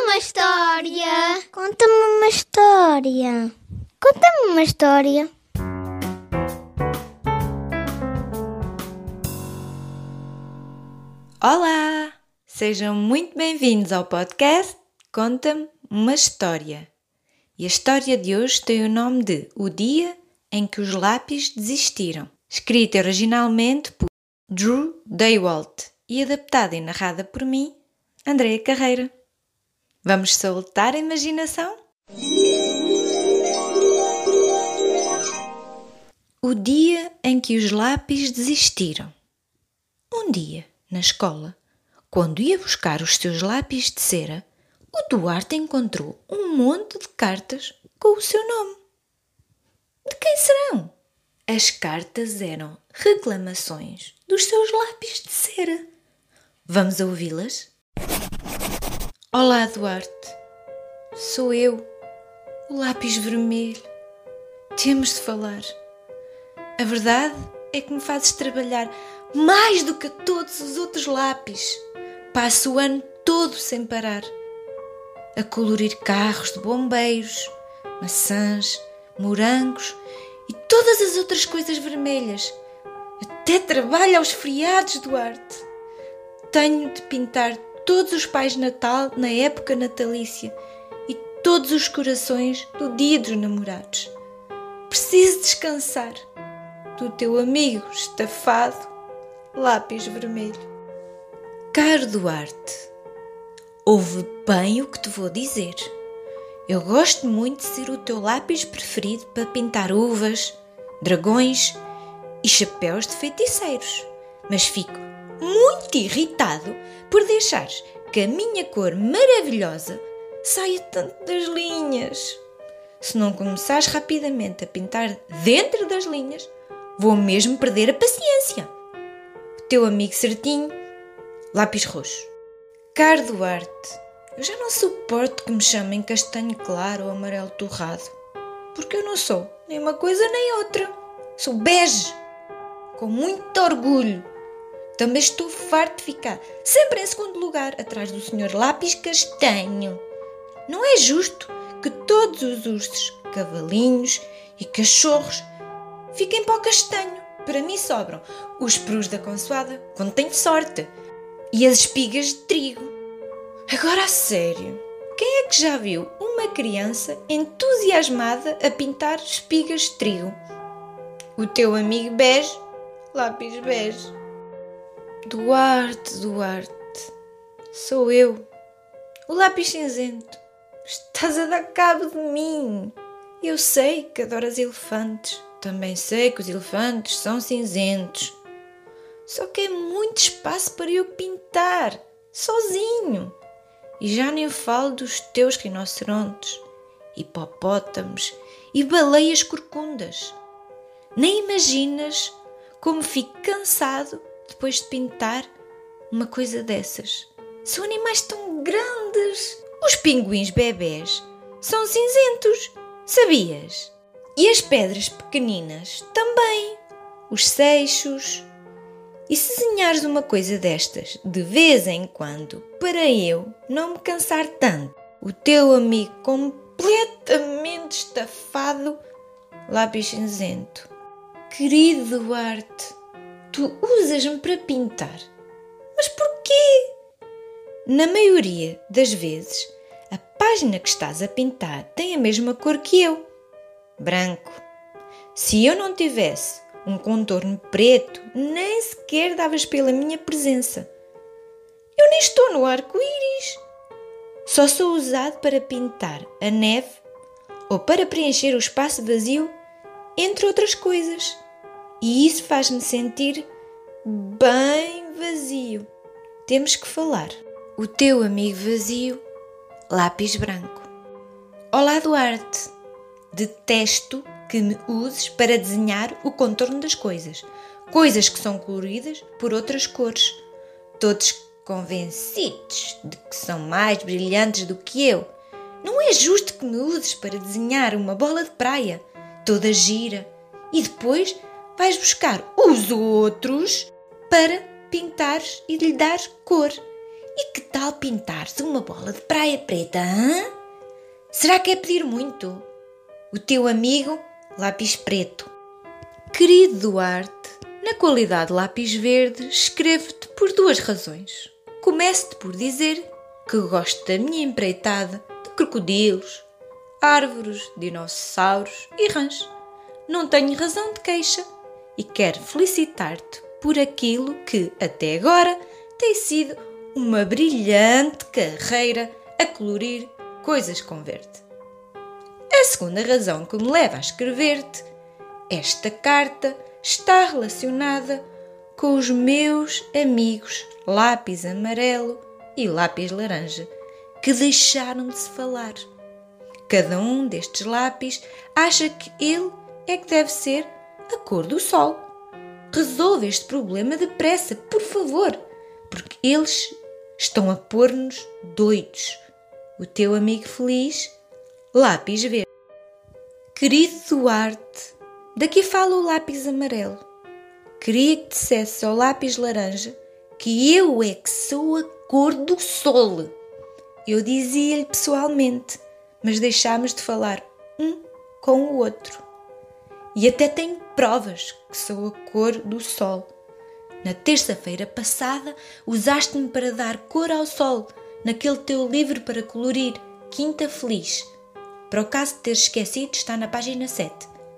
uma história. Conta-me uma história. Conta-me uma história. Olá! Sejam muito bem-vindos ao podcast Conta-me uma História. E a história de hoje tem o nome de O Dia em que os Lápis Desistiram, escrita originalmente por Drew Daywalt e adaptada e narrada por mim, Andreia Carreira. Vamos soltar a imaginação? O dia em que os lápis desistiram. Um dia, na escola, quando ia buscar os seus lápis de cera, o Duarte encontrou um monte de cartas com o seu nome. De quem serão? As cartas eram reclamações dos seus lápis de cera. Vamos ouvi-las? Olá, Duarte. Sou eu, o lápis vermelho. Temos de falar. A verdade é que me fazes trabalhar mais do que todos os outros lápis. Passo o ano todo sem parar a colorir carros de bombeiros, maçãs, morangos e todas as outras coisas vermelhas. Até trabalho aos feriados, Duarte. Tenho de pintar todos os pais de Natal na época natalícia e todos os corações do Dia dos Namorados. Preciso descansar do teu amigo estafado lápis vermelho. Caro Duarte, ouve bem o que te vou dizer. Eu gosto muito de ser o teu lápis preferido para pintar uvas, dragões e chapéus de feiticeiros, mas fico muito irritado por deixares que a minha cor maravilhosa saia tanto das linhas. Se não começares rapidamente a pintar dentro das linhas, vou mesmo perder a paciência. O teu amigo certinho, lápis roxo. Caro Duarte, eu já não suporto que me chamem castanho claro ou amarelo torrado, porque eu não sou nem uma coisa nem outra. Sou bege, com muito orgulho. Também estou farto de ficar sempre em segundo lugar, atrás do senhor lápis castanho. Não é justo que todos os ursos, cavalinhos e cachorros fiquem para o castanho. Para mim sobram os perus da consoada, quando tenho sorte, e as espigas de trigo. Agora a sério, quem é que já viu uma criança entusiasmada a pintar espigas de trigo? O teu amigo bege, lápis bege. Duarte, sou eu, o lápis cinzento. Estás a dar cabo de mim. Eu sei que adoras elefantes. Também sei que os elefantes são cinzentos. Só que é muito espaço para eu pintar, sozinho. E já nem falo dos teus rinocerontes, hipopótamos e baleias corcundas. Nem imaginas como fico cansado depois de pintar uma coisa dessas. São animais tão grandes. Os pinguins bebés são cinzentos, sabias? E as pedras pequeninas também, os seixos. E se desenhares uma coisa destas de vez em quando, para eu não me cansar tanto, o teu amigo completamente estafado, lápis cinzento. Querido Duarte, tu usas-me para pintar. Mas porquê? Na maioria das vezes, a página que estás a pintar tem a mesma cor que eu. Branco. Se eu não tivesse um contorno preto, nem sequer davas pela minha presença. Eu nem estou no arco-íris. Só sou usado para pintar a neve ou para preencher o espaço vazio, entre outras coisas. E isso faz-me sentir bem vazio. Temos que falar. O teu amigo vazio, lápis branco. Olá, Duarte. Detesto que me uses para desenhar o contorno das coisas. Coisas que são coloridas por outras cores. Todos convencidos de que são mais brilhantes do que eu. Não é justo que me uses para desenhar uma bola de praia, toda gira, e depois vais buscar os outros para pintares e lhe dares cor. E que tal pintares uma bola de praia preta, hã? Será que é pedir muito? O teu amigo, lápis preto. Querido Duarte, na qualidade de lápis verde, escrevo-te por 2 razões. Começo-te por dizer que gosto da minha empreitada de crocodilos, árvores, dinossauros e rãs. Não tenho razão de queixa e quero felicitar-te por aquilo que, até agora, tem sido uma brilhante carreira a colorir coisas com verde. A segunda razão que me leva a escrever-te: esta carta está relacionada com os meus amigos lápis amarelo e lápis laranja, que deixaram de se falar. Cada um destes lápis acha que ele é que deve ser a cor do sol. Resolve este problema depressa, por favor, porque eles estão a pôr-nos doidos. O teu amigo feliz, lápis verde. Querido Duarte, daqui fala o lápis amarelo. Queria que dissesse ao lápis laranja que eu é que sou a cor do sol. Eu dizia-lhe pessoalmente, mas deixámos de falar um com o outro. E até tenho provas que sou a cor do sol. Na terça-feira passada usaste-me para dar cor ao sol naquele teu livro para colorir, Quinta Feliz. Para o caso de teres esquecido, está na página 7.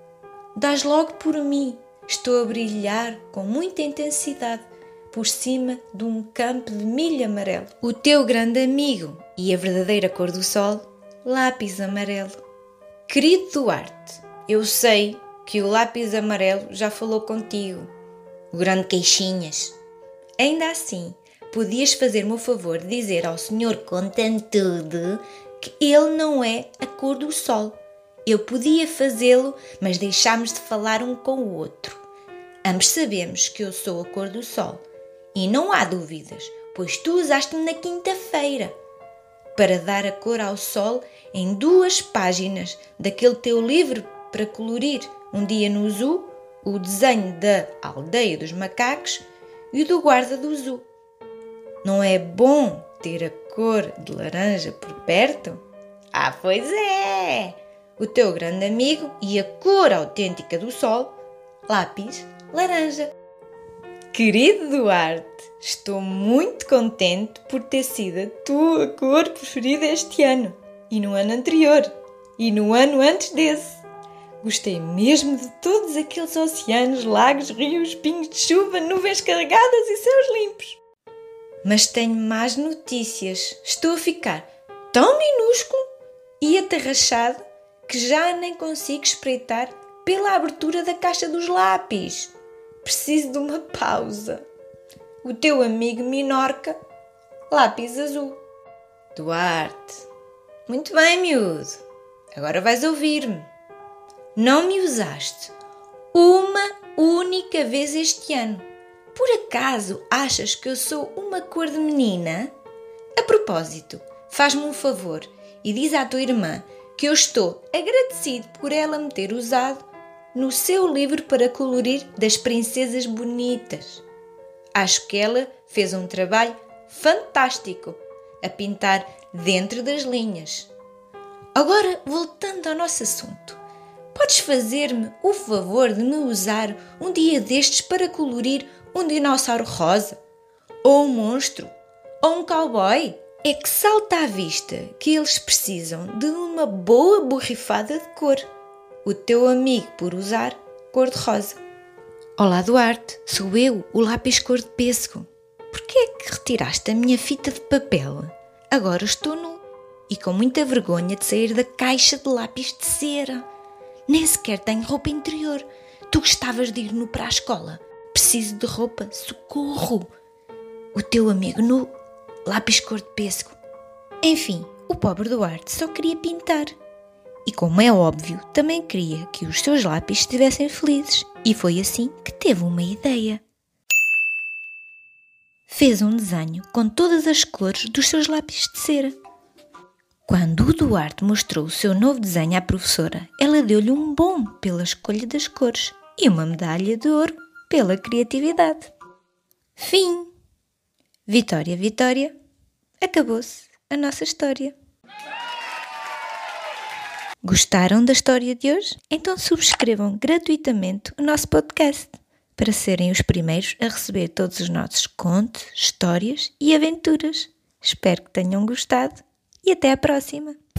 Dás logo por mim. Estou a brilhar com muita intensidade por cima de um campo de milho amarelo. O teu grande amigo e a verdadeira cor do sol, lápis amarelo. Querido Duarte, eu sei que o lápis amarelo já falou contigo. O grande queixinhas. Ainda assim, podias fazer-me o favor de dizer ao senhor Contantudo que ele não é a cor do sol. Eu podia fazê-lo, mas deixámos de falar um com o outro. Ambos sabemos que eu sou a cor do sol. E não há dúvidas, pois tu usaste-me na quinta-feira para dar a cor ao sol em 2 páginas daquele teu livro para colorir. Um dia no zoo, o desenho da aldeia dos macacos e o do guarda do zoo. Não é bom ter a cor de laranja por perto? Ah, pois é! O teu grande amigo e a cor autêntica do sol, lápis laranja. Querido Duarte, estou muito contente por ter sido a tua cor preferida este ano, e no ano anterior, e no ano antes desse. Gostei mesmo de todos aqueles oceanos, lagos, rios, pingos de chuva, nuvens carregadas e céus limpos. Mas tenho más notícias. Estou a ficar tão minúsculo e atarrachado que já nem consigo espreitar pela abertura da caixa dos lápis. Preciso de uma pausa. O teu amigo Minorca, lápis azul. Duarte. Muito bem, miúdo. Agora vais ouvir-me. Não me usaste uma única vez este ano. Por acaso achas que eu sou uma cor de menina? A propósito, faz-me um favor e diz à tua irmã que eu estou agradecido por ela me ter usado no seu livro para colorir das princesas bonitas. Acho que ela fez um trabalho fantástico a pintar dentro das linhas. Agora, voltando ao nosso assunto, podes fazer-me o favor de me usar um dia destes para colorir um dinossauro rosa? Ou um monstro? Ou um cowboy? É que salta à vista que eles precisam de uma boa borrifada de cor. O teu amigo por usar cor-de-rosa. Olá, Duarte, sou eu, o lápis cor de pêssego. Por que é que retiraste a minha fita de papel? Agora estou nu e com muita vergonha de sair da caixa de lápis de cera. Nem sequer tenho roupa interior. Tu gostavas de ir nu para a escola. Preciso de roupa, socorro. O teu amigo nu, lápis cor de pêssego. Enfim, o pobre Duarte só queria pintar. E como é óbvio, também queria que os seus lápis estivessem felizes. E foi assim que teve uma ideia. Fez um desenho com todas as cores dos seus lápis de cera. Quando o Duarte mostrou o seu novo desenho à professora, ela deu-lhe um bom pela escolha das cores e uma medalha de ouro pela criatividade. Fim. Vitória, Vitória, acabou-se a nossa história. Gostaram da história de hoje? Então subscrevam gratuitamente o nosso podcast para serem os primeiros a receber todos os nossos contos, histórias e aventuras. Espero que tenham gostado e até à próxima!